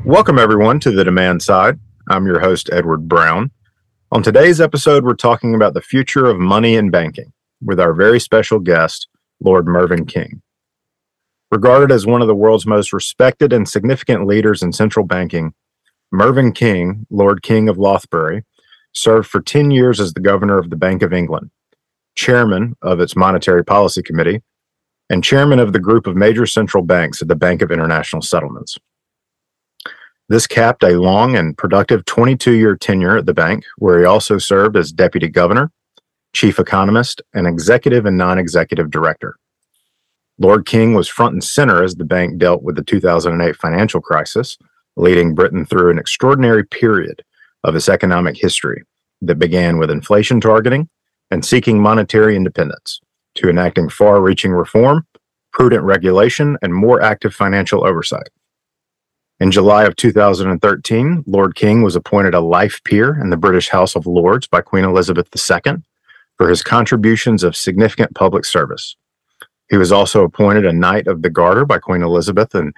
Welcome, everyone, to The Demand Side. I'm your host, Edward Brown. On today's episode, we're talking about the future of money and banking with our very special guest, Lord Mervyn King. Regarded as one of the world's most respected and significant leaders in central banking, Mervyn King, Lord King of Lothbury, served for 10 years as the governor of the Bank of England, chairman of its Monetary Policy Committee, and chairman of the group of major central banks at the Bank of International Settlements. This capped a long and productive 22-year tenure at the bank, where he also served as deputy governor, chief economist, and executive and non-executive director. Lord King was front and center as the bank dealt with the 2008 financial crisis, leading Britain through an extraordinary period of its economic history that began with inflation targeting and seeking monetary independence, to enacting far-reaching reform, prudent regulation, and more active financial oversight. In July of 2013, Lord King was appointed a life peer in the British House of Lords by Queen Elizabeth II for his contributions of significant public service. He was also appointed a Knight of the Garter by Queen Elizabeth in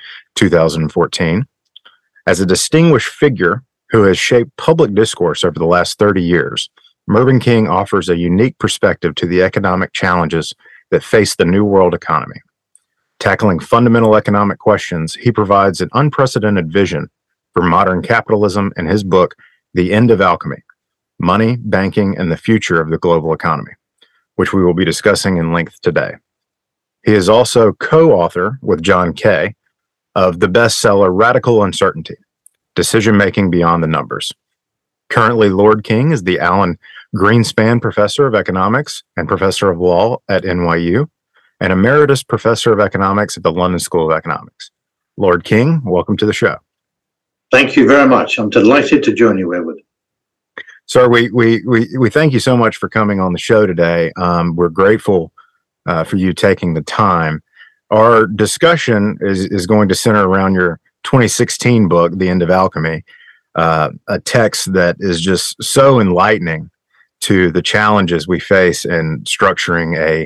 2014. As a distinguished figure who has shaped public discourse over the last 30 years, Mervyn King offers a unique perspective to the economic challenges that face the New World economy. Tackling fundamental economic questions, he provides an unprecedented vision for modern capitalism in his book, The End of Alchemy: Money, Banking, and the Future of the Global Economy, which we will be discussing in length today. He is also co-author with John Kay of the bestseller Radical Uncertainty: Decision-Making Beyond the Numbers. Currently, Lord King is the Alan Greenspan Professor of Economics and Professor of Law at NYU, and Emeritus Professor of Economics at the London School of Economics. Lord King, welcome to the show. Thank you very much. I'm delighted to join you, Edward. Sir, we thank you so much for coming on the show today. We're grateful for you taking the time. Our discussion is going to center around your 2016 book, The End of Alchemy, a text that is just so enlightening to the challenges we face in structuring a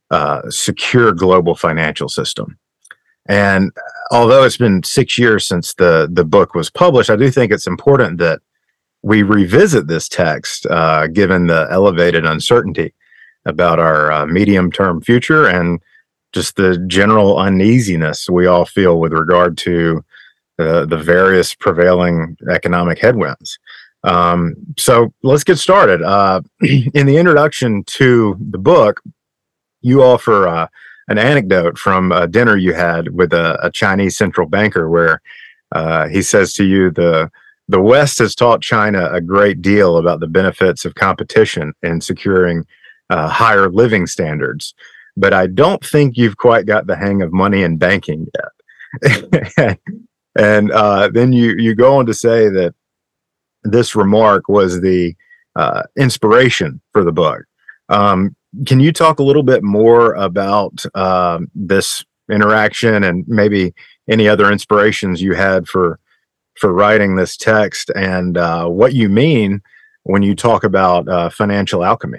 secure global financial system. And although it's been 6 years since the book was published, I do think it's important that we revisit this text, given the elevated uncertainty about our medium-term future and just the general uneasiness we all feel with regard to the various prevailing economic headwinds. So let's get started. In the introduction to the book, you offer an anecdote from a dinner you had with a Chinese central banker where he says to you, the West has taught China a great deal about the benefits of competition in securing higher living standards, but I don't think you've quite got the hang of money and banking yet. And then you go on to say that this remark was the inspiration for the book. Can you talk a little bit more about this interaction and maybe any other inspirations you had for writing this text and what you mean when you talk about financial alchemy?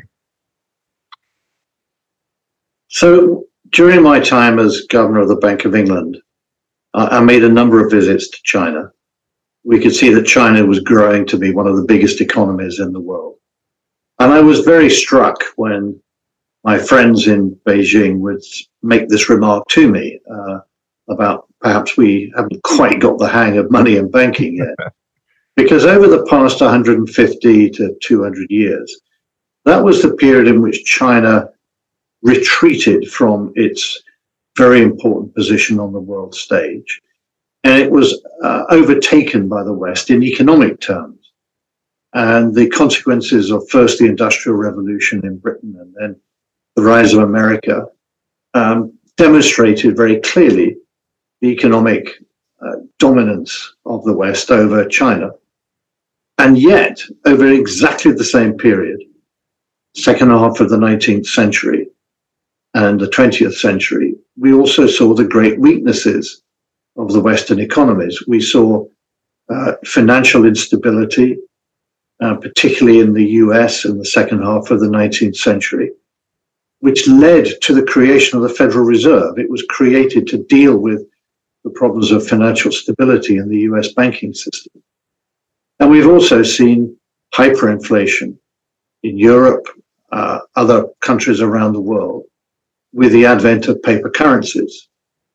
So during my time as governor of the Bank of England, I made a number of visits to China. We could see that China was growing to be one of the biggest economies in the world. And I was very struck when my friends in Beijing would make this remark to me about perhaps we haven't quite got the hang of money and banking yet. Because over the past 150 to 200 years, that was the period in which China retreated from its very important position on the world stage. And it was overtaken by the West in economic terms. And the consequences of first the Industrial Revolution in Britain and then the rise of America demonstrated very clearly the economic dominance of the West over China. And yet, over exactly the same period, second half of the 19th century and the 20th century, we also saw the great weaknesses of the Western economies. We saw financial instability, particularly in the US in the second half of the 19th century, which led to the creation of the Federal Reserve. It was created to deal with the problems of financial stability in the US banking system. And we've also seen hyperinflation in Europe, other countries around the world, with the advent of paper currencies.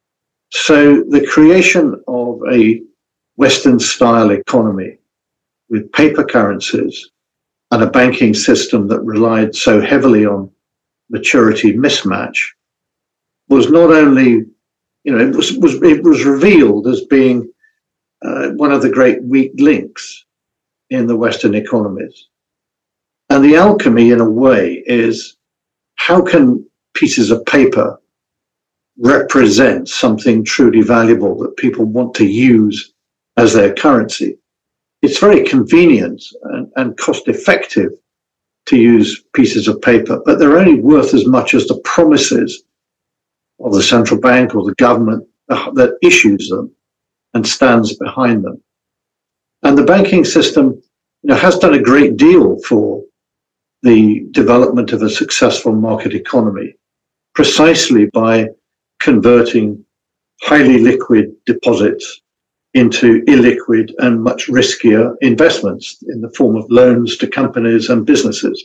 So the creation of a Western-style economy with paper currencies and a banking system that relied so heavily on maturity mismatch was not only, it was revealed as being one of the great weak links in the Western economies. And the alchemy, in a way, is how can pieces of paper represent something truly valuable that people want to use as their currency? It's very convenient and cost effective to use pieces of paper, but they're only worth as much as the promises of the central bank or the government that issues them and stands behind them. And the banking system, has done a great deal for the development of a successful market economy, precisely by converting highly liquid deposits into illiquid and much riskier investments in the form of loans to companies and businesses.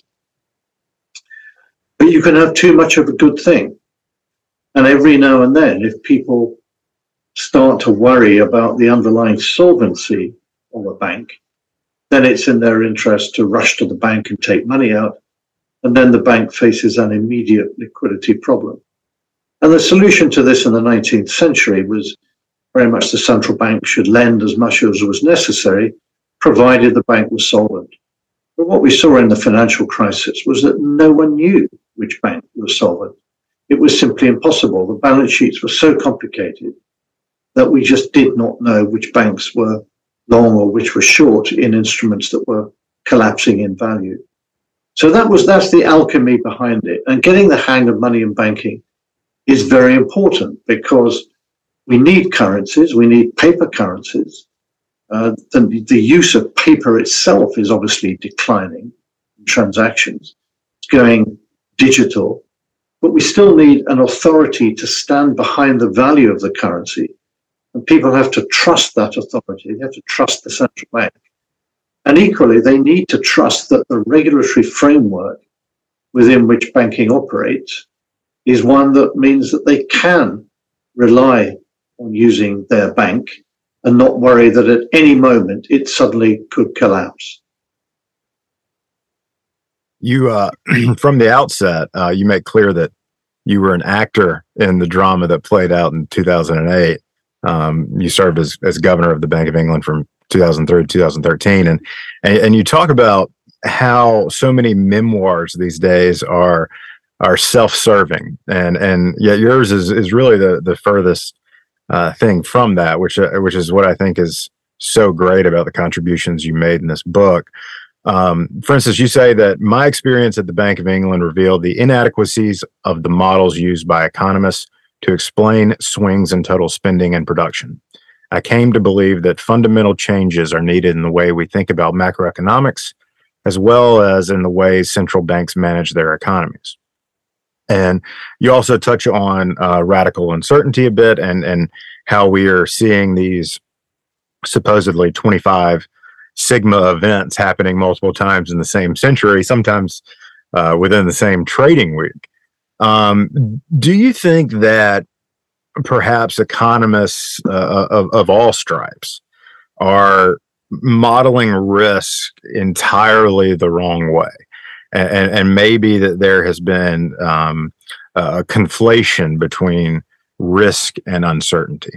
But you can have too much of a good thing. And every now and then, if people start to worry about the underlying solvency of a bank, then it's in their interest to rush to the bank and take money out. And then the bank faces an immediate liquidity problem. And the solution to this in the 19th century was very much the central bank should lend as much as was necessary, provided the bank was solvent. But what we saw in the financial crisis was that no one knew which bank was solvent. It was simply impossible. The balance sheets were so complicated that we just did not know which banks were long or which were short in instruments that were collapsing in value. So that's the alchemy behind it. And getting the hang of money and banking is very important because we need currencies, we need paper currencies. The use of paper itself is obviously declining in transactions. It's going digital, but we still need an authority to stand behind the value of the currency. And people have to trust that authority. They have to trust the central bank. And equally, they need to trust that the regulatory framework within which banking operates is one that means that they can rely on using their bank and not worry that at any moment it suddenly could collapse. You, from the outset, you make clear that you were an actor in the drama that played out in 2008. You served as governor of the Bank of England from 2003 to 2013. And you talk about how so many memoirs these days are self-serving. And yet yours is really the furthest thing from that, which is what I think is so great about the contributions you made in this book. For instance, you say that my experience at the Bank of England revealed the inadequacies of the models used by economists to explain swings in total spending and production. I came to believe that fundamental changes are needed in the way we think about macroeconomics, as well as in the way central banks manage their economies. And you also touch on radical uncertainty a bit and how we are seeing these supposedly 25 sigma events happening multiple times in the same century, sometimes within the same trading week. Do you think that perhaps economists of all stripes are modeling risk entirely the wrong way? And maybe that there has been a conflation between risk and uncertainty?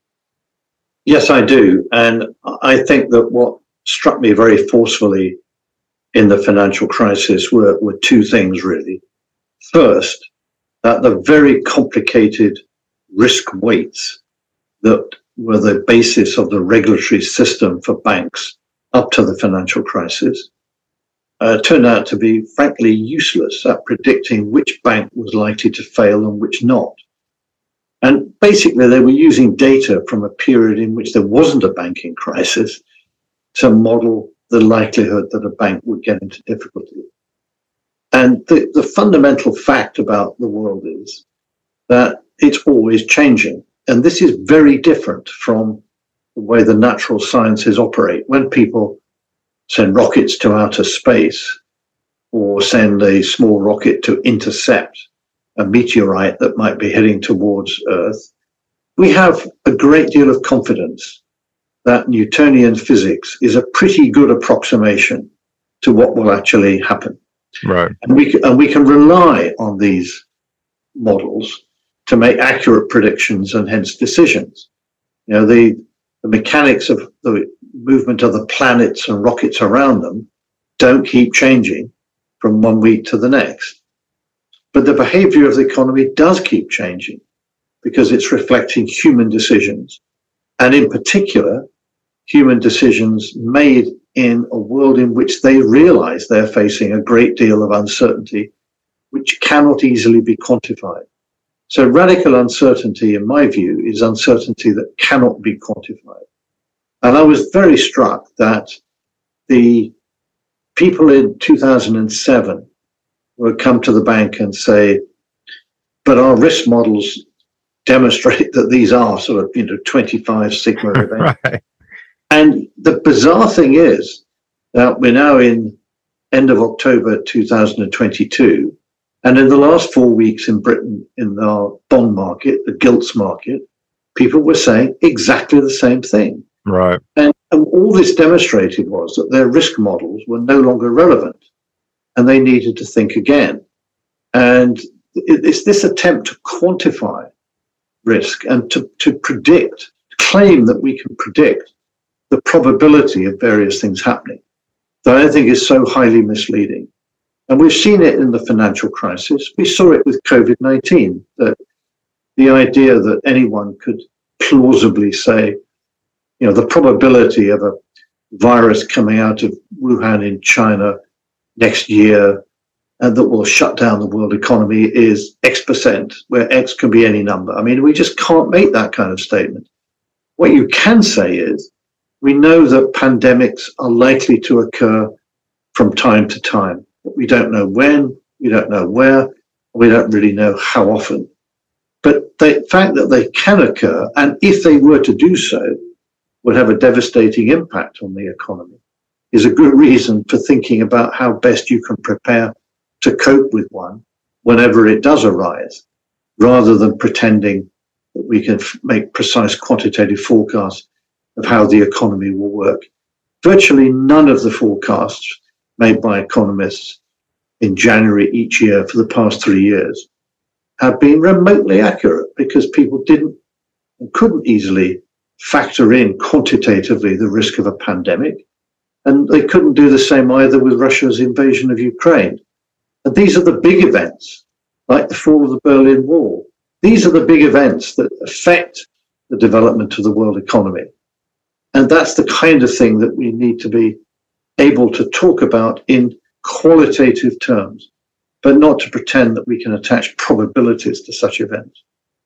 Yes, I do. And I think that what struck me very forcefully in the financial crisis were two things, really. First, that the very complicated risk weights that were the basis of the regulatory system for banks up to the financial crisis turned out to be frankly useless at predicting which bank was likely to fail and which not. And basically, they were using data from a period in which there wasn't a banking crisis to model the likelihood that a bank would get into difficulty. And the fundamental fact about the world is that it's always changing. And this is very different from the way the natural sciences operate. When people send rockets to outer space or send a small rocket to intercept a meteorite that might be heading towards Earth, we have a great deal of confidence that Newtonian physics is a pretty good approximation to what will actually happen. Right. And we can rely on these models to make accurate predictions and hence decisions. You know, the mechanics of the movement of the planets and rockets around them don't keep changing from one week to the next. But the behavior of the economy does keep changing because it's reflecting human decisions. And in particular, human decisions made in a world in which they realize they're facing a great deal of uncertainty, which cannot easily be quantified. So radical uncertainty, in my view, is uncertainty that cannot be quantified. And I was very struck that the people in 2007 would come to the bank and say, but our risk models demonstrate that these are sort of, 25 sigma events. Right. And the bizarre thing is that we're now in end of October 2022, and in the last 4 weeks in Britain, in our bond market, the gilts market, people were saying exactly the same thing. Right. And all this demonstrated was that their risk models were no longer relevant, and they needed to think again. And it's this attempt to quantify risk and to predict, claim that we can predict the probability of various things happening, that I think is so highly misleading. And we've seen it in the financial crisis. We saw it with COVID-19, that the idea that anyone could plausibly say, the probability of a virus coming out of Wuhan in China next year and that will shut down the world economy is X%, where X can be any number. I mean, we just can't make that kind of statement. What you can say is, we know that pandemics are likely to occur from time to time. But we don't know when, we don't know where, we don't really know how often. But the fact that they can occur, and if they were to do so, would have a devastating impact on the economy, is a good reason for thinking about how best you can prepare to cope with one whenever it does arise, rather than pretending that we can make precise quantitative forecasts of how the economy will work. Virtually none of the forecasts made by economists in January each year for the past 3 years have been remotely accurate, because people didn't and couldn't easily factor in quantitatively the risk of a pandemic. And they couldn't do the same either with Russia's invasion of Ukraine. And these are the big events, like the fall of the Berlin Wall. These are the big events that affect the development of the world economy. And that's the kind of thing that we need to be able to talk about in qualitative terms, but not to pretend that we can attach probabilities to such events.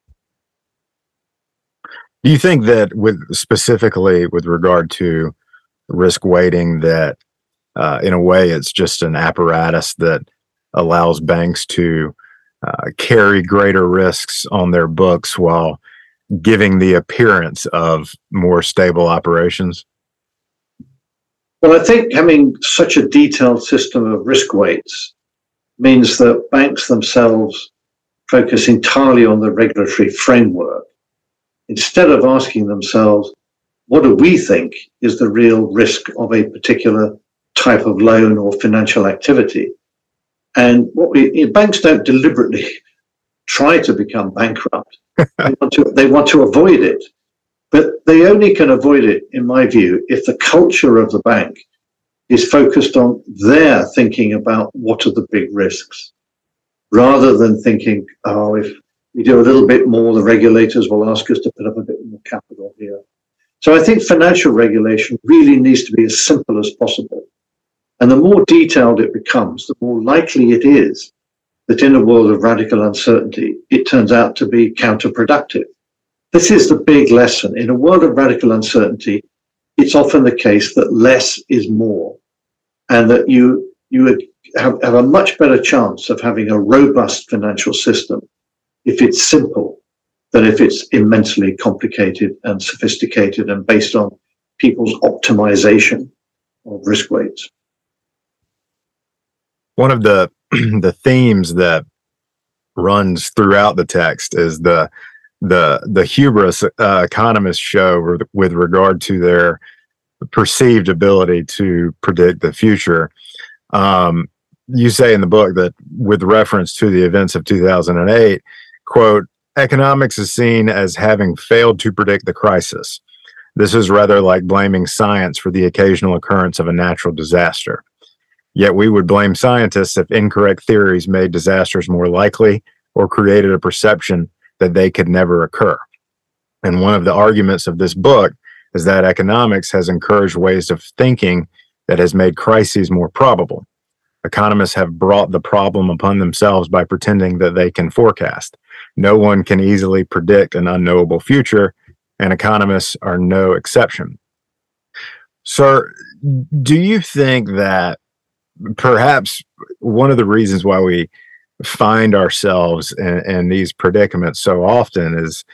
Do you think that specifically with regard to risk weighting, that in a way it's just an apparatus that allows banks to carry greater risks on their books while giving the appearance of more stable operations? Well, I think having such a detailed system of risk weights means that banks themselves focus entirely on the regulatory framework, instead of asking themselves, what do we think is the real risk of a particular type of loan or financial activity? And banks don't deliberately try to become bankrupt. They want to avoid it. But they only can avoid it, in my view, if the culture of the bank is focused on their thinking about what are the big risks, rather than thinking, if we do a little bit more, the regulators will ask us to put up a bit more capital here. So I think financial regulation really needs to be as simple as possible. And the more detailed it becomes, the more likely it is that in a world of radical uncertainty, it turns out to be counterproductive. This is the big lesson. In a world of radical uncertainty, it's often the case that less is more, and that you would have a much better chance of having a robust financial system if it's simple than if it's immensely complicated and sophisticated and based on people's optimization of risk weights. One of the the themes that runs throughout the text is the hubris economists show with regard to their perceived ability to predict the future. You say in the book that with reference to the events of 2008, quote, economics is seen as having failed to predict the crisis. This is rather like blaming science for the occasional occurrence of a natural disaster. Yet we would blame scientists if incorrect theories made disasters more likely or created a perception that they could never occur. And one of the arguments of this book is that economics has encouraged ways of thinking that has made crises more probable. Economists have brought the problem upon themselves by pretending that they can forecast. No one can easily predict an unknowable future, and economists are no exception. Sir, do you think that perhaps one of the reasons why we find ourselves in these predicaments so often is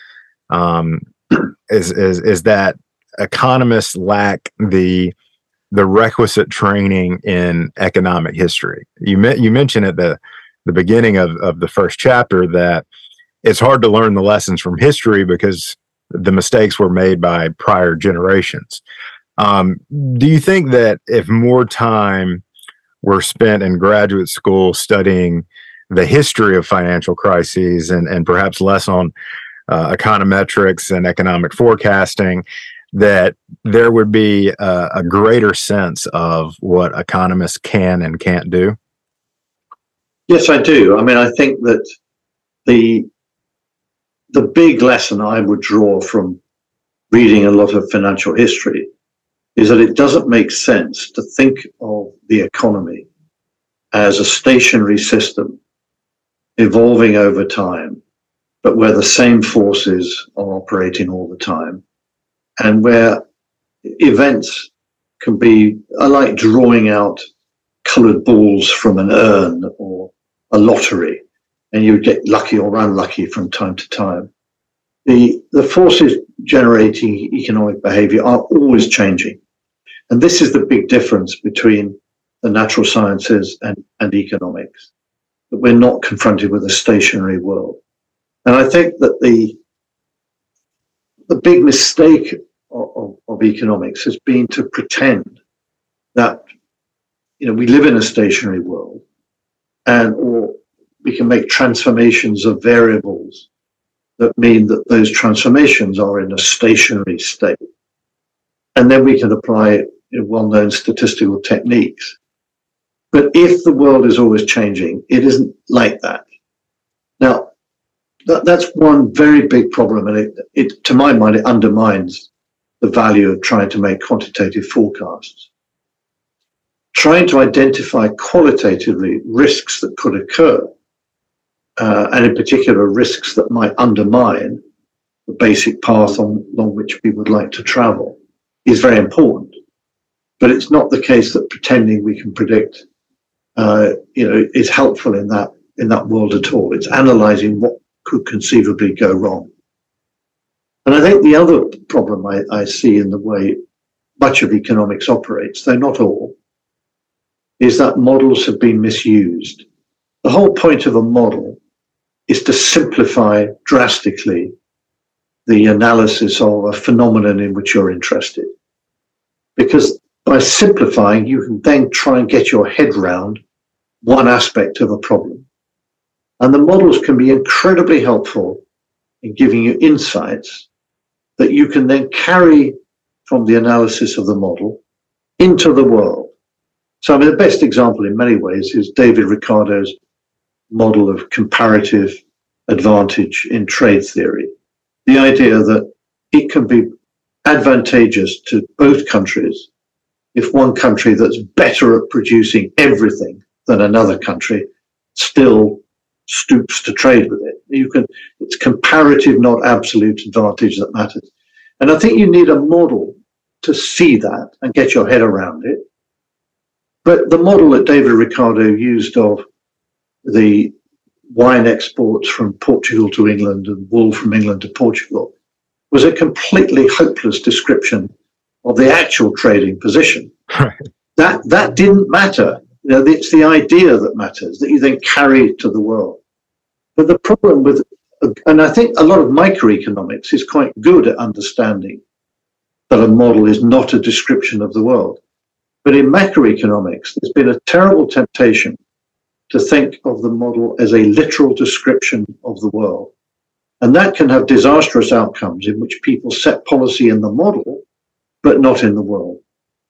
that economists lack the requisite training in economic history? You mentioned at the beginning of the first chapter that it's hard to learn the lessons from history because the mistakes were made by prior generations. Do you think that if more time were spent in graduate school studying the history of financial crises and perhaps less on econometrics and economic forecasting, that there would be a greater sense of what economists can and can't do? Yes, I do. I mean, I think that the big lesson I would draw from reading a lot of financial history is that it doesn't make sense to think of the economy as a stationary system evolving over time, but where the same forces are operating all the time, and where events can be like drawing out colored balls from an urn or a lottery, and you get lucky or unlucky from time to time. The forces generating economic behavior are always changing. And this is the big difference between the natural sciences and economics, that we're not confronted with a stationary world. And I think that the big mistake of economics has been to pretend that, we live in a stationary world, or we can make transformations of variables that mean that those transformations are in a stationary state. And then we can apply well-known statistical techniques. But if the world is always changing, it isn't like that. Now, that's one very big problem, and it, to my mind, it undermines the value of trying to make quantitative forecasts. Trying to identify qualitatively risks that could occur, and in particular risks that might undermine the basic path along which we would like to travel, is very important. But it's not the case that pretending we can predict, is helpful in that world at all. It's analysing what could conceivably go wrong. And I think the other problem I see in the way much of economics operates, though not all, is that models have been misused. The whole point of a model is to simplify drastically the analysis of a phenomenon in which you're interested. Because by simplifying, you can then try and get your head round one aspect of a problem. And the models can be incredibly helpful in giving you insights that you can then carry from the analysis of the model into the world. So, the best example in many ways is David Ricardo's model of comparative advantage in trade theory. The idea that it can be advantageous to both countries if one country that's better at producing everything than another country still stoops to trade with it. It's comparative, not absolute advantage that matters. And I think you need a model to see that and get your head around it. But the model that David Ricardo used of the wine exports from Portugal to England and wool from England to Portugal was a completely hopeless description of the actual trading position. Right. That didn't matter. It's the idea that matters, that you then carry to the world. But the problem with, and I think a lot of microeconomics is quite good at understanding that a model is not a description of the world. But in macroeconomics, there's been a terrible temptation to think of the model as a literal description of the world. And that can have disastrous outcomes in which people set policy in the model, but not in the world.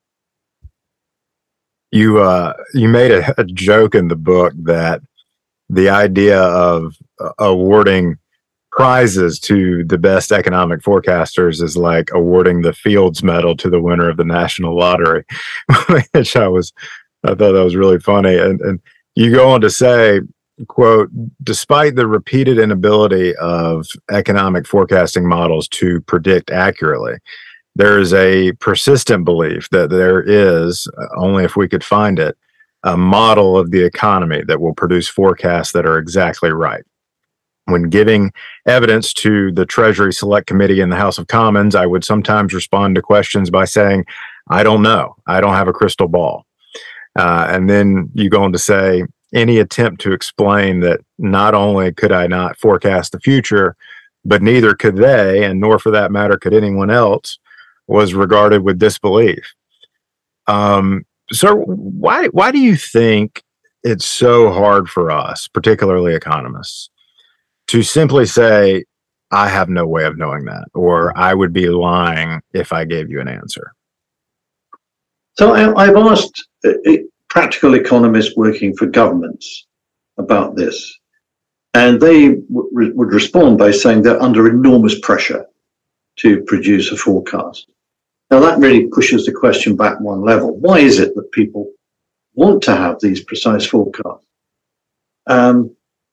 You made a joke in the book that the idea of awarding prizes to the best economic forecasters is like awarding the Fields Medal to the winner of the National Lottery, which I thought that was really funny. And you go on to say, quote, despite the repeated inability of economic forecasting models to predict accurately, there is a persistent belief that there is, only if we could find it, a model of the economy that will produce forecasts that are exactly right. When giving evidence to the Treasury Select Committee in the House of Commons, I would sometimes respond to questions by saying, I don't know. I don't have a crystal ball. And then you go on to say, any attempt to explain that not only could I not forecast the future, but neither could they, and nor for that matter could anyone else, was regarded with disbelief. So why do you think it's so hard for us, particularly economists, to simply say, I have no way of knowing that, or I would be lying if I gave you an answer? So I've asked practical economists working for governments about this, and they would respond by saying they're under enormous pressure to produce a forecast. Now that really pushes the question back one level. Why is it that people want to have these precise forecasts? And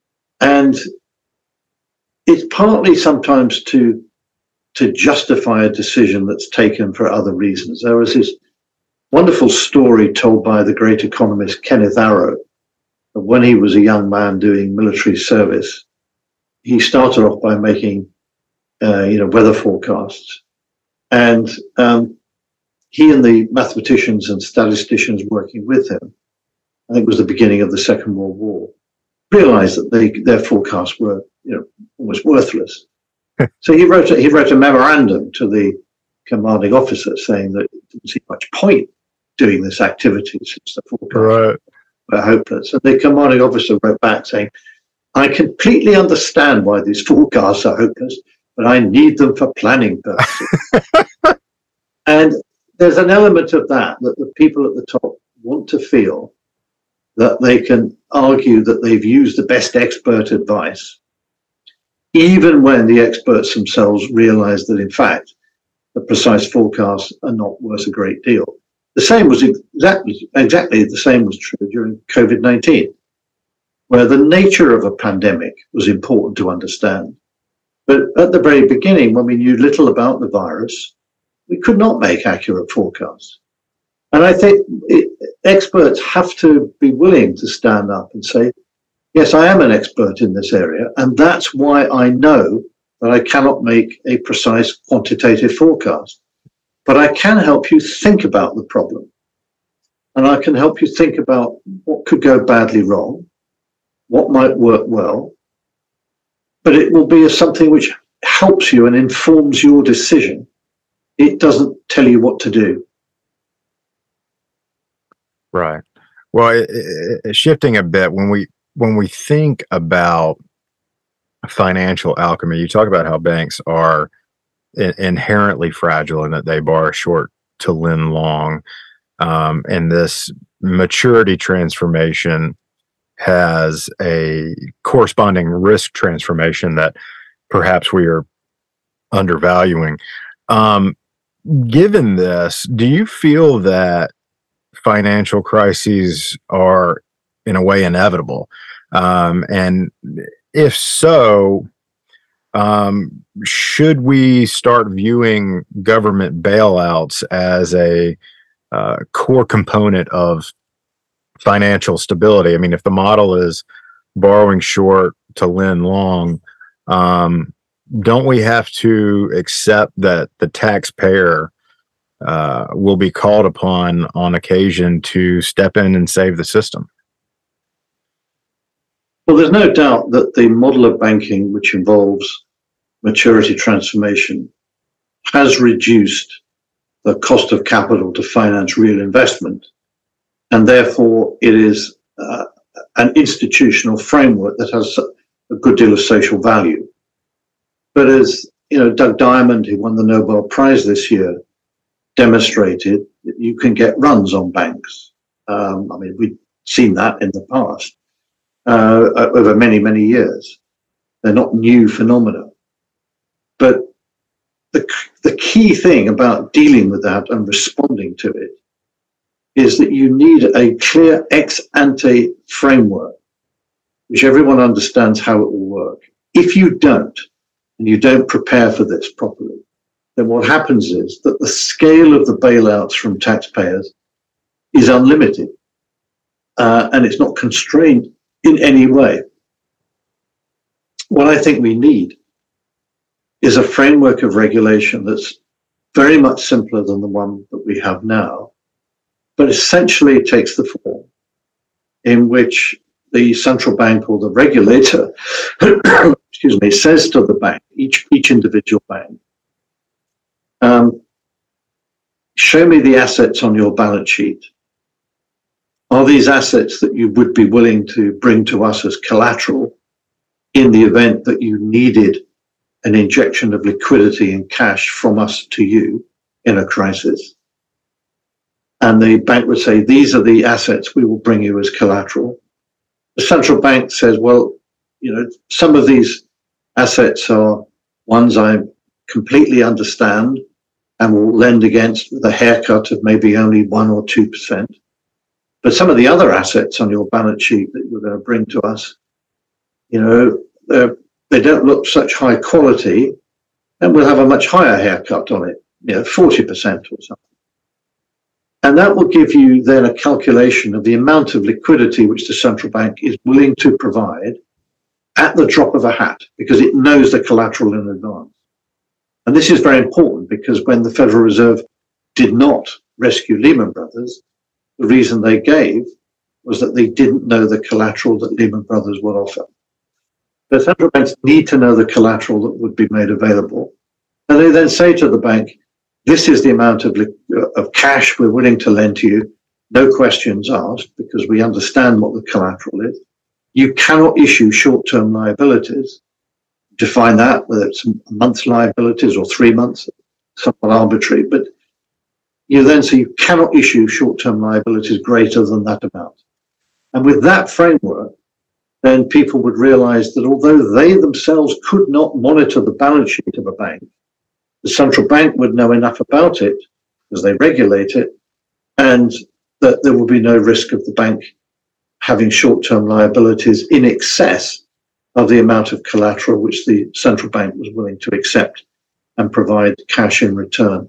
it's partly sometimes to justify a decision that's taken for other reasons. There was this wonderful story told by the great economist Kenneth Arrow that when he was a young man doing military service, he started off by making weather forecasts. And he and the mathematicians and statisticians working with him, I think it was the beginning of the Second World War, realized that their forecasts were almost worthless. So he wrote a memorandum to the commanding officer saying that it didn't see much point doing this activity since the forecasts were hopeless. And the commanding officer wrote back saying, I completely understand why these forecasts are hopeless, but I need them for planning purposes. And there's an element of that the people at the top want to feel that they can argue that they've used the best expert advice, even when the experts themselves realize that, in fact, the precise forecasts are not worth a great deal. The same was exactly the same was true during COVID-19, where the nature of a pandemic was important to understand. But at the very beginning, when we knew little about the virus, we could not make accurate forecasts. And I think experts have to be willing to stand up and say, yes, I am an expert in this area, and that's why I know that I cannot make a precise quantitative forecast. But I can help you think about the problem. And I can help you think about what could go badly wrong, what might work well, but it will be something which helps you and informs your decision. It doesn't tell you what to do. Right. Well, shifting a bit, when we think about financial alchemy, you talk about how banks are inherently fragile and that they borrow short to lend long. And this maturity transformation has a corresponding risk transformation that perhaps we are undervaluing. Given this, do you feel that financial crises are in a way inevitable? And if so, should we start viewing government bailouts as a core component of financial stability? I mean, if the model is borrowing short to lend long, don't we have to accept that the taxpayer will be called upon on occasion to step in and save the system? Well, there's no doubt that the model of banking, which involves maturity transformation, has reduced the cost of capital to finance real investment. And therefore, it is an institutional framework that has a good deal of social value. But as Doug Diamond, who won the Nobel Prize this year, demonstrated, that you can get runs on banks. We've seen that in the past over many, many years. They're not new phenomena. But the key thing about dealing with that and responding to it is that you need a clear ex ante framework, which everyone understands how it will work. If you don't, and you don't prepare for this properly, then what happens is that the scale of the bailouts from taxpayers is unlimited, and it's not constrained in any way. What I think we need is a framework of regulation that's very much simpler than the one that we have now, but essentially it takes the form in which the central bank or the regulator says to the bank, each individual bank, show me the assets on your balance sheet. Are these assets that you would be willing to bring to us as collateral in the event that you needed an injection of liquidity and cash from us to you in a crisis? And the bank would say, these are the assets we will bring you as collateral. The central bank says, well, some of these assets are ones I completely understand and will lend against with a haircut of maybe only 1 or 2%. But some of the other assets on your balance sheet that you're going to bring to us, they don't look such high quality, and we'll have a much higher haircut on it, 40% or something. And that will give you then a calculation of the amount of liquidity which the central bank is willing to provide at the drop of a hat, because it knows the collateral in advance. And this is very important, because when the Federal Reserve did not rescue Lehman Brothers, the reason they gave was that they didn't know the collateral that Lehman Brothers would offer. The central banks need to know the collateral that would be made available. And they then say to the bank, this is the amount of cash we're willing to lend to you, no questions asked, because we understand what the collateral is. You cannot issue short-term liabilities. Define that, whether it's a month's liabilities or 3 months, somewhat arbitrary, but you then say you cannot issue short-term liabilities greater than that amount. And with that framework, then people would realize that although they themselves could not monitor the balance sheet of a bank, the central bank would know enough about it, because they regulate it, and that there will be no risk of the bank having short-term liabilities in excess of the amount of collateral which the central bank was willing to accept and provide cash in return.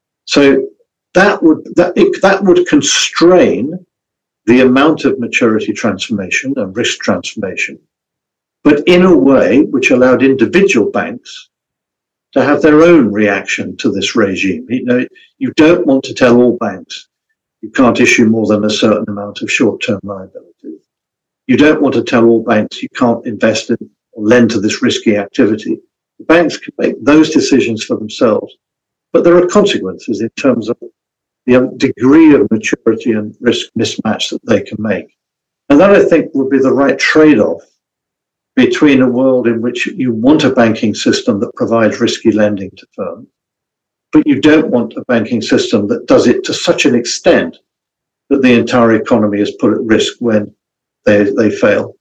So that would constrain the amount of maturity transformation and risk transformation, but in a way which allowed individual banks to have their own reaction to this regime. You don't want to tell all banks you can't issue more than a certain amount of short-term liabilities. You don't want to tell all banks you can't invest in or lend to this risky activity. The banks can make those decisions for themselves, but there are consequences in terms of the degree of maturity and risk mismatch that they can make. And that, I think, would be the right trade-off between a world in which you want a banking system that provides risky lending to firms, but you don't want a banking system that does it to such an extent that the entire economy is put at risk when they fail.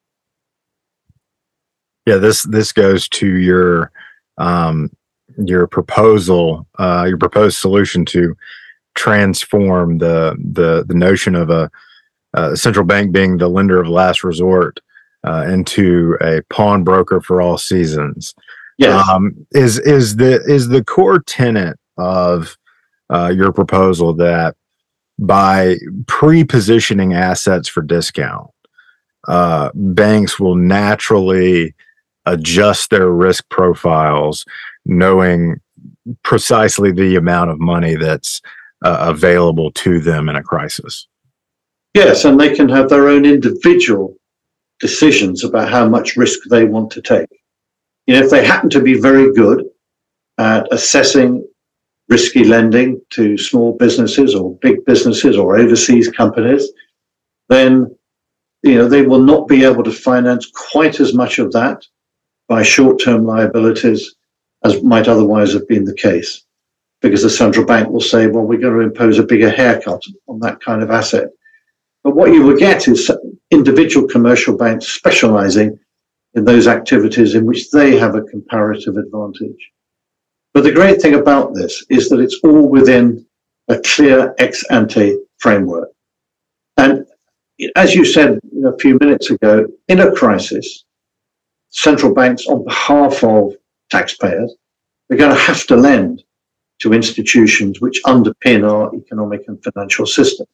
Yeah, this goes to your proposal, your proposed solution to transform the notion of a central bank being the lender of last resort into a pawnbroker for all seasons. Yes. Is the core tenet of your proposal that by pre-positioning assets for discount, banks will naturally adjust their risk profiles, knowing precisely the amount of money that's available to them in a crisis. Yes, and they can have their own individual decisions about how much risk they want to take. If they happen to be very good at assessing risky lending to small businesses or big businesses or overseas companies, then they will not be able to finance quite as much of that by short-term liabilities as might otherwise have been the case, because the central bank will say, well, we're going to impose a bigger haircut on that kind of asset. But what you will get is individual commercial banks specializing in those activities in which they have a comparative advantage. But the great thing about this is that it's all within a clear ex-ante framework. And as you said a few minutes ago, in a crisis, central banks, on behalf of taxpayers, they're going to have to lend to institutions which underpin our economic and financial system.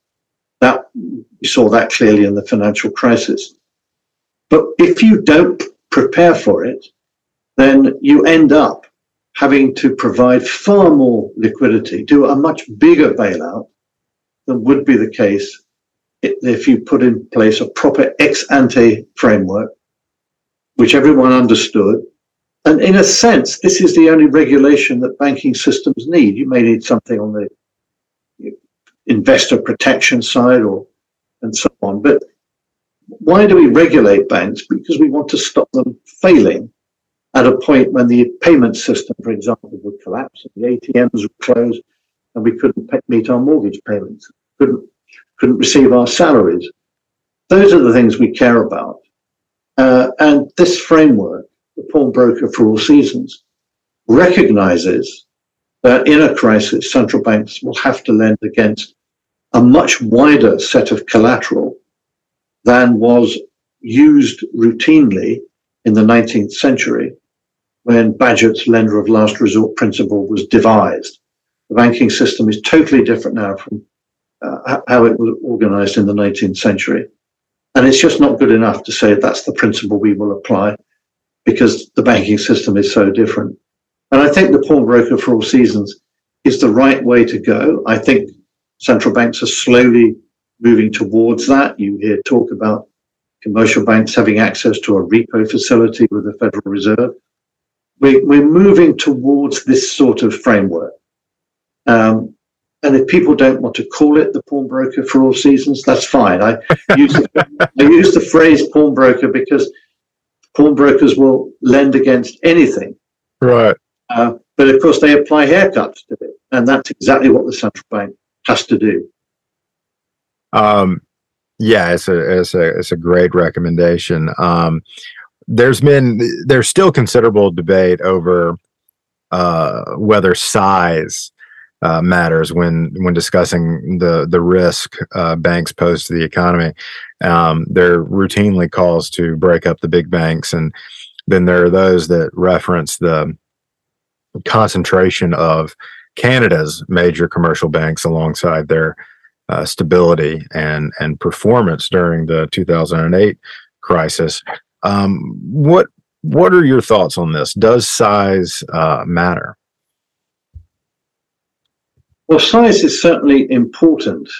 We saw that clearly in the financial crisis. But if you don't prepare for it, then you end up having to provide far more liquidity, do a much bigger bailout than would be the case if you put in place a proper ex-ante framework, which everyone understood. And in a sense, this is the only regulation that banking systems need. You may need something on the investor protection side and so on. But why do we regulate banks? Because we want to stop them failing at a point when the payment system, for example, would collapse, and the ATMs would close, and we couldn't meet our mortgage payments, couldn't receive our salaries. Those are the things we care about. And this framework, the pawnbroker for all seasons, recognizes that in a crisis, central banks will have to lend against a much wider set of collateral than was used routinely in the 19th century when Bagehot's lender of last resort principle was devised. The banking system is totally different now from how it was organized in the 19th century. And it's just not good enough to say that's the principle we will apply, because the banking system is so different. And I think the pawnbroker for all seasons is the right way to go. I think central banks are slowly moving towards that. You hear talk about commercial banks having access to a repo facility with the Federal Reserve. We're moving towards this sort of framework. And if people don't want to call it the pawnbroker for all seasons, that's fine. I use the phrase pawnbroker because pawnbrokers will lend against anything. Right. But of course, they apply haircuts to it. And that's exactly what the central bank has to do. Yeah, it's a great recommendation. There's still considerable debate over whether size matters when discussing the risk banks pose to the economy. There are routinely calls to break up the big banks, and then there are those that reference the concentration of Canada's major commercial banks alongside their stability and performance during the 2008 crisis. What are your thoughts on this? Does size matter? Well, size is certainly important.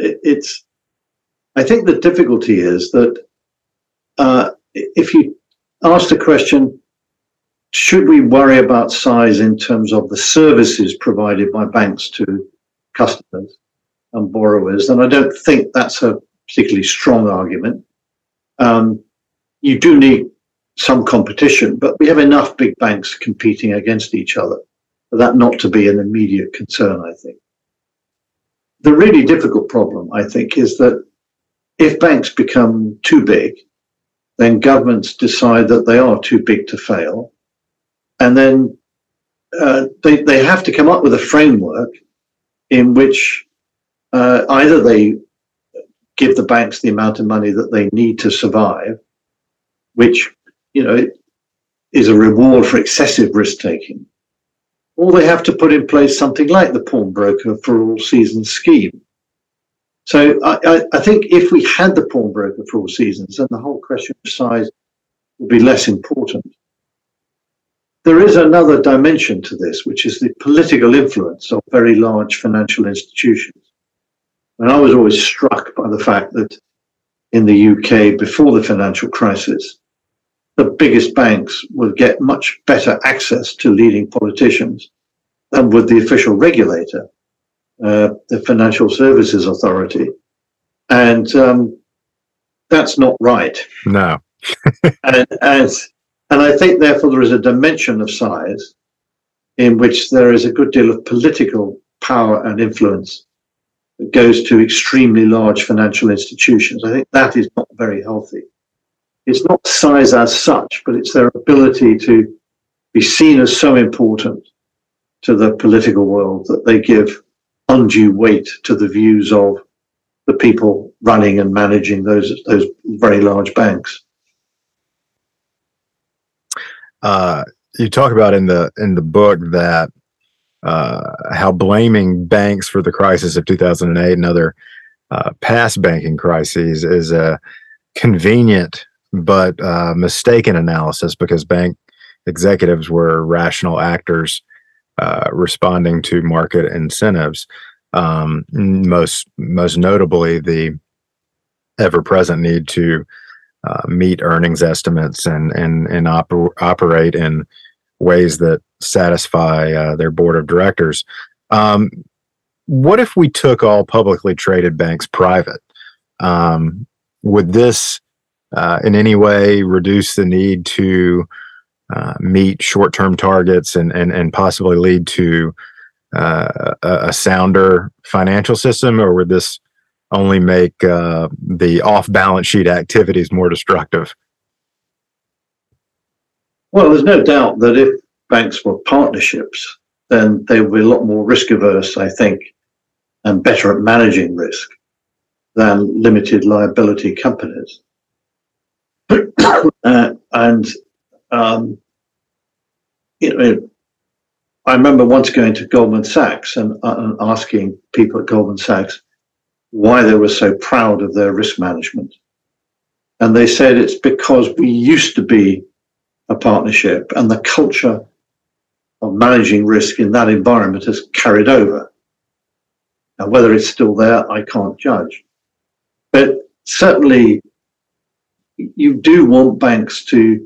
I think the difficulty is that if you ask the question, should we worry about size in terms of the services provided by banks to customers and borrowers, then I don't think that's a particularly strong argument. You do need some competition, but we have enough big banks competing against each other for that not to be an immediate concern, I think. The really difficult problem, I think, is that if banks become too big, then governments decide that they are too big to fail. And then they have to come up with a framework in which either they give the banks the amount of money that they need to survive, which, is a reward for excessive risk-taking, or they have to put in place something like the pawnbroker for all seasons scheme, So I think if we had the pawnbroker for all seasons, then the whole question of size would be less important. There is another dimension to this, which is the political influence of very large financial institutions. And I was always struck by the fact that in the UK, before the financial crisis, the biggest banks would get much better access to leading politicians than would the official regulator, the Financial Services Authority. And that's not right. No. And I think, therefore, there is a dimension of size in which there is a good deal of political power and influence that goes to extremely large financial institutions. I think that is not very healthy. It's not size as such, but it's their ability to be seen as so important to the political world that they give undue weight to the views of the people running and managing those very large banks. You talk about in the book that how blaming banks for the crisis of 2008 and other past banking crises is a convenient but mistaken analysis, because bank executives were rational actors responding to market incentives. Most notably, the ever-present need to meet earnings estimates and operate in ways that satisfy their board of directors. What if we took all publicly traded banks private? Would this in any way reduce the need to meet short-term targets and possibly lead to a sounder financial system, or would this only make the off-balance sheet activities more destructive? Well, there's no doubt that if banks were partnerships, then they would be a lot more risk averse, I think, and better at managing risk than limited liability companies. I remember once going to Goldman Sachs and asking people at Goldman Sachs why they were so proud of their risk management. And they said it's because we used to be a partnership, and the culture of managing risk in that environment has carried over. Now, whether it's still there, I can't judge. But certainly, you do want banks to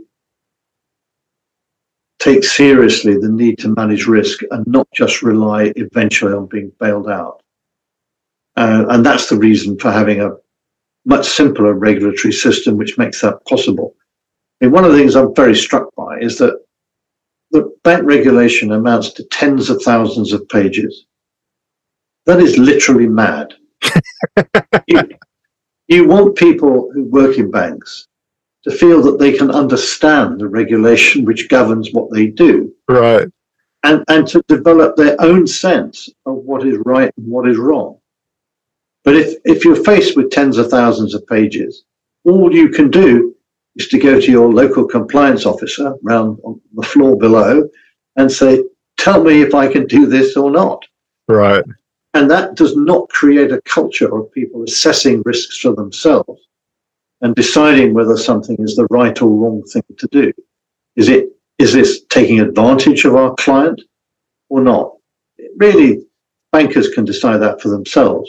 take seriously the need to manage risk and not just rely eventually on being bailed out. And that's the reason for having a much simpler regulatory system which makes that possible. And one of the things I'm very struck by is that the bank regulation amounts to tens of thousands of pages. That is literally mad. You want people who work in banks to feel that they can understand the regulation which governs what they do. Right. And to develop their own sense of what is right and what is wrong. But if you're faced with tens of thousands of pages, all you can do is to go to your local compliance officer around on the floor below and say, tell me if I can do this or not. Right. And that does not create a culture of people assessing risks for themselves and deciding whether something is the right or wrong thing to do. Is this taking advantage of our client or not? Really, bankers can decide that for themselves.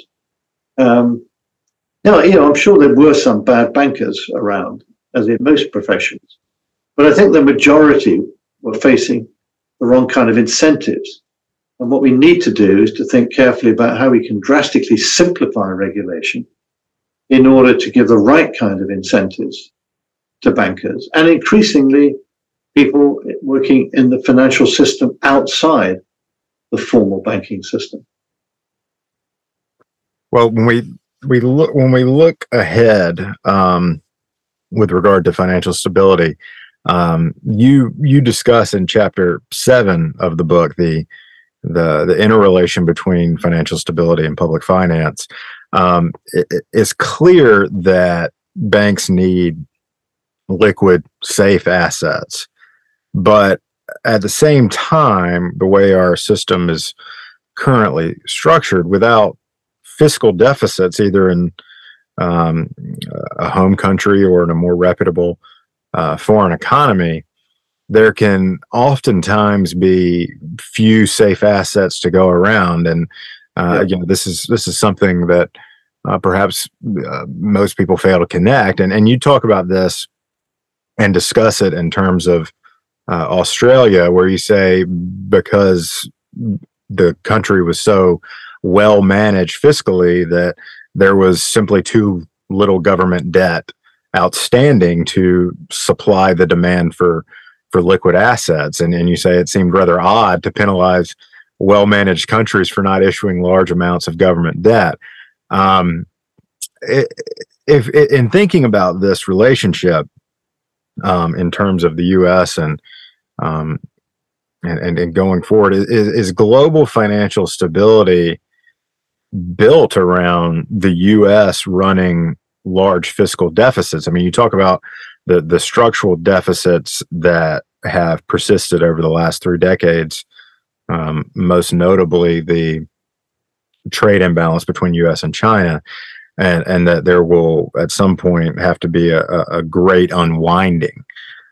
I'm sure there were some bad bankers around, as in most professions, but I think the majority were facing the wrong kind of incentives. And what we need to do is to think carefully about how we can drastically simplify regulation in order to give the right kind of incentives to bankers and increasingly people working in the financial system outside the formal banking system. Well, when we look ahead with regard to financial stability, you discuss in chapter 7 of the book the interrelation between financial stability and public finance. It's clear that banks need liquid, safe assets, but at the same time, the way our system is currently structured, without fiscal deficits, either in a home country or in a more reputable foreign economy, there can oftentimes be few safe assets to go around. And again, this is something that perhaps most people fail to connect. And you talk about this and discuss it in terms of Australia, where you say because the country was so well managed fiscally that there was simply too little government debt outstanding to supply the demand for liquid assets. And you say it seemed rather odd to penalize well-managed countries for not issuing large amounts of government debt. If in thinking about this relationship in terms of the U.S. and going forward, is global financial stability built around the U.S. running large fiscal deficits? I mean, you talk about the structural deficits that have persisted over the last 3 decades, most notably the trade imbalance between U.S. and China, and that there will at some point have to be a great unwinding.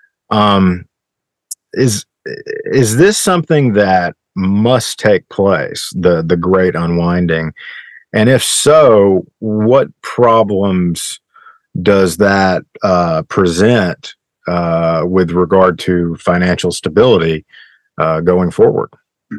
Is this something that must take place, the great unwinding? And if so, what problems does that present with regard to financial stability going forward?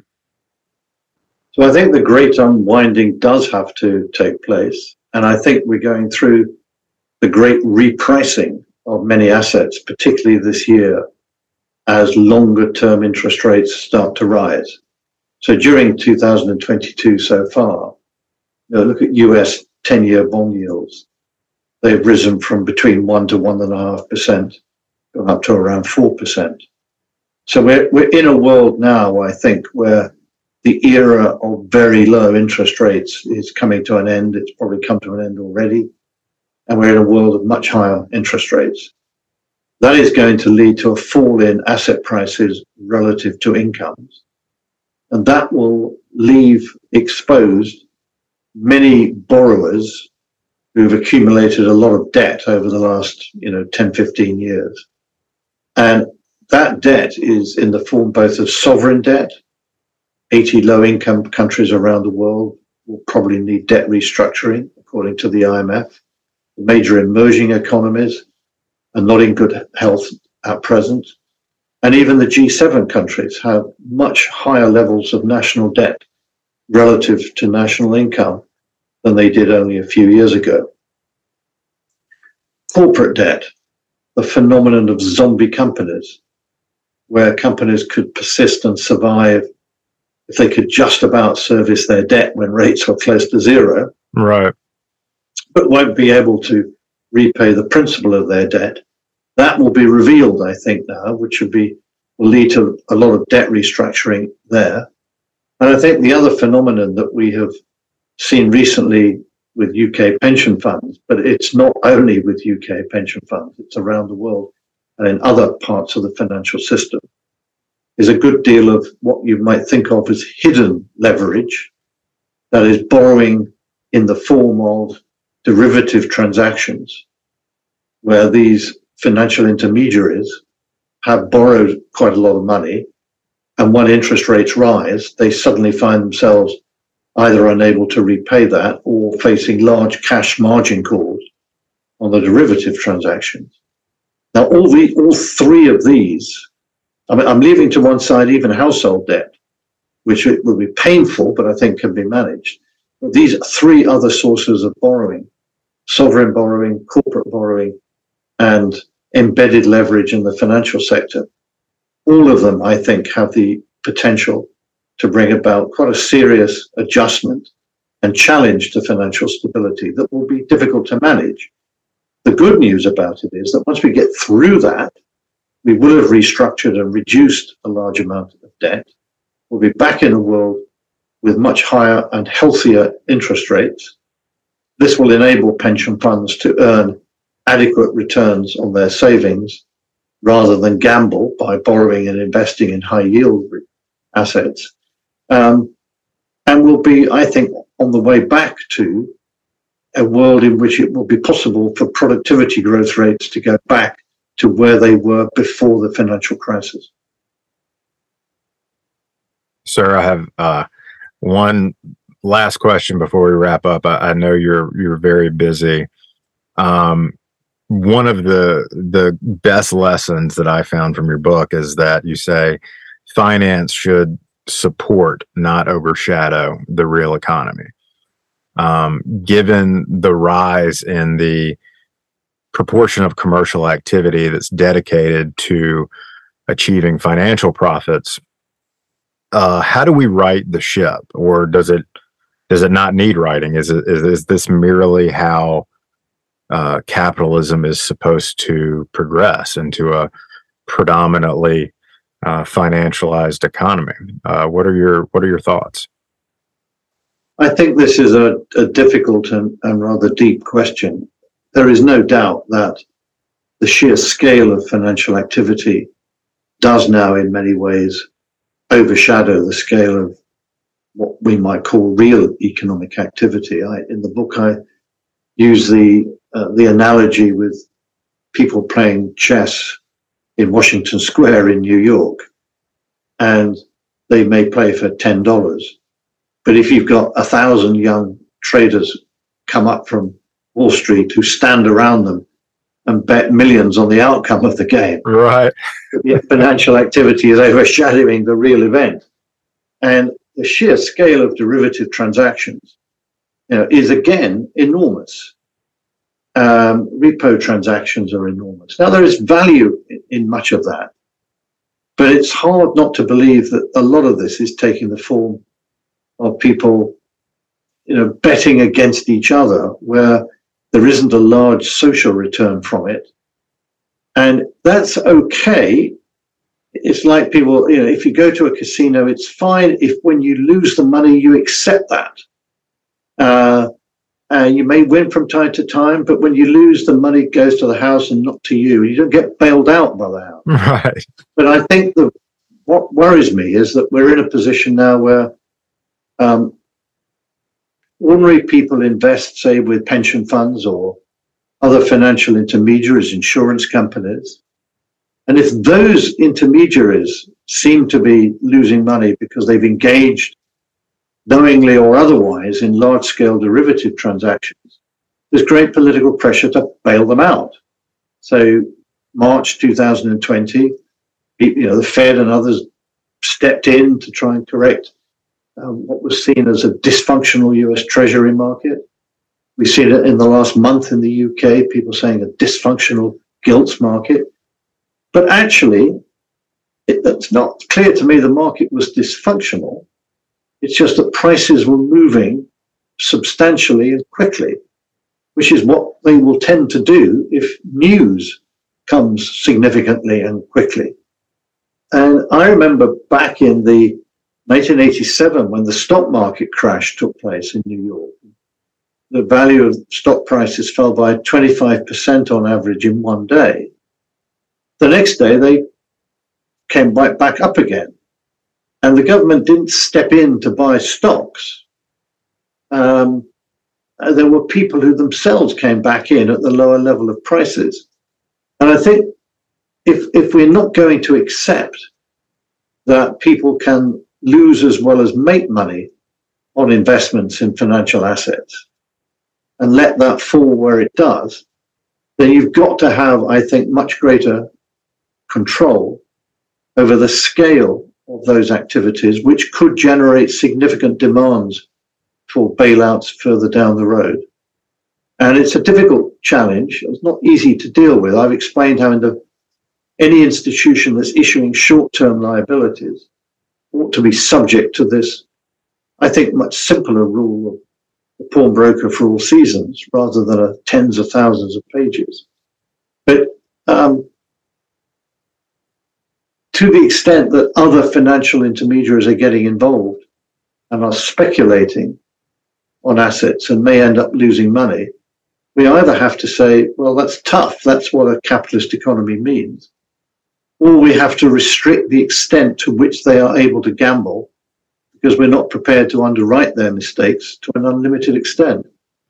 So I think the great unwinding does have to take place. And I think we're going through the great repricing of many assets, particularly this year, as longer term interest rates start to rise. So during 2022 so far, look at US 10-year bond yields. They've risen from between 1 to 1.5%, gone up to around 4%. So we're in a world now, I think, where the era of very low interest rates is coming to an end. It's probably come to an end already. And we're in a world of much higher interest rates. That is going to lead to a fall in asset prices relative to incomes. And that will leave exposed many borrowers who've accumulated a lot of debt over the last 10, 15 years. And that debt is in the form both of sovereign debt. 80 low-income countries around the world will probably need debt restructuring, according to the IMF. The major emerging economies are not in good health at present. And even the G7 countries have much higher levels of national debt relative to national income than they did only a few years ago. Corporate debt, the phenomenon of zombie companies, where companies could persist and survive if they could just about service their debt when rates were close to zero, right, but won't be able to repay the principal of their debt. That will be revealed, I think, now, which will lead to a lot of debt restructuring there. And I think the other phenomenon that we have seen recently with UK pension funds, but it's not only with UK pension funds, it's around the world and in other parts of the financial system, is a good deal of what you might think of as hidden leverage, that is borrowing in the form of derivative transactions, where these financial intermediaries have borrowed quite a lot of money, and when interest rates rise, they suddenly find themselves either unable to repay that or facing large cash margin calls on the derivative transactions. Now, all three of these, I'm leaving to one side even household debt, which will be painful, but I think can be managed. But these three other sources of borrowing, sovereign borrowing, corporate borrowing, and embedded leverage in the financial sector, all of them, I think, have the potential to bring about quite a serious adjustment and challenge to financial stability that will be difficult to manage. The good news about it is that once we get through that, we will have restructured and reduced a large amount of debt. We'll be back in a world with much higher and healthier interest rates. This will enable pension funds to earn adequate returns on their savings rather than gamble by borrowing and investing in high yield assets. And will be, I think, on the way back to a world in which it will be possible for productivity growth rates to go back to where they were before the financial crisis. Sir, I have one last question before we wrap up. I know you're very busy. One of the best lessons that I found from your book is that you say finance should support, not overshadow, the real economy. Given the rise in the proportion of commercial activity that's dedicated to achieving financial profits, how do we right the ship, or does it not need righting? Is this merely how capitalism is supposed to progress into a predominantly financialized economy? What are your thoughts? I think this is a difficult and rather deep question. There is no doubt that the sheer scale of financial activity does now in many ways overshadow the scale of what we might call real economic activity. In the book, I use the analogy with people playing chess in Washington Square in New York, and they may play for $10. But if you've got 1,000 young traders come up from Wall Street who stand around them and bet millions on the outcome of the game, right? The financial activity is overshadowing the real event, and the sheer scale of derivative transactions, is again enormous. Repo transactions are enormous. Now, there is value in much of that, but it's hard not to believe that a lot of this is taking the form of people, betting against each other where there isn't a large social return from it. And that's okay. It's like people, if you go to a casino, it's fine if when you lose the money, you accept that. You may win from time to time, but when you lose, the money goes to the house and not to you. You don't get bailed out by the house. Right. But I think what worries me is that we're in a position now where ordinary people invest, say, with pension funds or other financial intermediaries, insurance companies. And if those intermediaries seem to be losing money because they've engaged knowingly or otherwise in large-scale derivative transactions, there's great political pressure to bail them out. So March 2020, the Fed and others stepped in to try and correct what was seen as a dysfunctional US Treasury market. We've seen it in the last month in the UK, people saying a dysfunctional gilts market. But actually, it's not clear to me the market was dysfunctional. It's just that prices were moving substantially and quickly, which is what they will tend to do if news comes significantly and quickly. And I remember back in the 1987, when the stock market crash took place in New York, the value of stock prices fell by 25% on average in one day. The next day, they came right back up again. And the government didn't step in to buy stocks. There were people who themselves came back in at the lower level of prices. And I think if we're not going to accept that people can lose as well as make money on investments in financial assets and let that fall where it does, then you've got to have, I think, much greater control over the scale of those activities, which could generate significant demands for bailouts further down the road. And it's a difficult challenge. It's not easy to deal with. I've explained how any institution that's issuing short-term liabilities ought to be subject to this, I think, much simpler rule of the pawnbroker for all seasons, rather than tens of thousands of pages. But to the extent that other financial intermediaries are getting involved and are speculating on assets and may end up losing money, we either have to say, well, that's tough, that's what a capitalist economy means, or we have to restrict the extent to which they are able to gamble, because we're not prepared to underwrite their mistakes to an unlimited extent.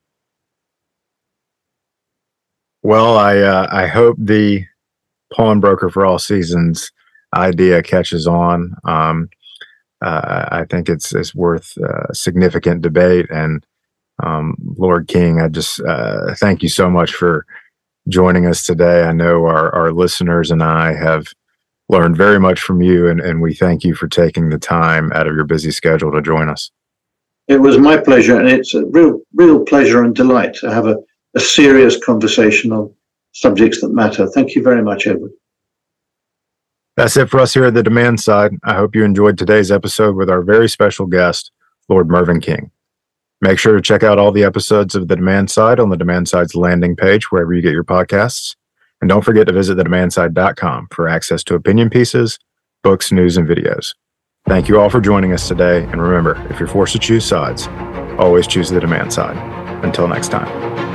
Well, I hope the pawnbroker for all seasons idea catches on. I think it's worth significant debate. And Lord King, I just thank you so much for joining us today. I know our listeners and I have learned very much from you, and we thank you for taking the time out of your busy schedule to join us. It was my pleasure, and it's a real pleasure and delight to have a serious conversation on subjects that matter. Thank you very much, Edward. That's it for us here at The Demand Side. I hope you enjoyed today's episode with our very special guest, Lord Mervyn King. Make sure to check out all the episodes of The Demand Side on The Demand Side's landing page, wherever you get your podcasts. And don't forget to visit thedemandside.com for access to opinion pieces, books, news, and videos. Thank you all for joining us today. And remember, if you're forced to choose sides, always choose the demand side. Until next time.